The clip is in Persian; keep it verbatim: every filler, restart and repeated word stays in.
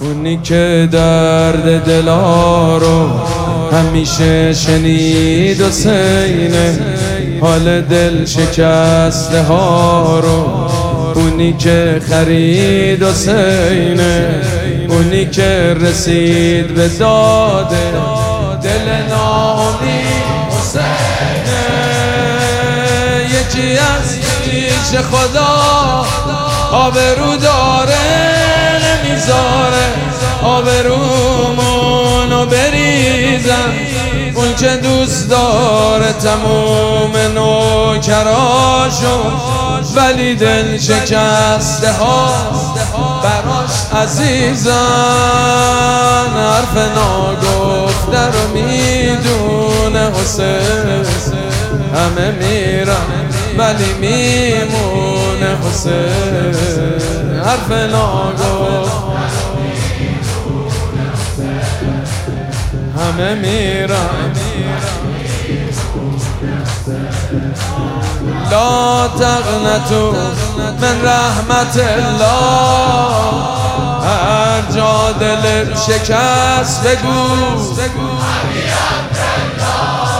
اونی که درد دلا رو همیشه شنید حسینه، حال دل شکسته ها رو اونی که خرید حسینه، اونی که رسید به داده دل ناامید حسینه. یکی از پیش خدا آبرو داره نمیذاره آبرومونو بریزن، اون که دوست داره تموم نوکراشو ولی دل شکسته ها براش عزیزن. حرف ناگفته رو میدونه حسین، همه میرن ولی میمونه حسین. حرف ناگفته همه میرن. لا تقنطوا من رحمت الله، هر جا دل شکست بگو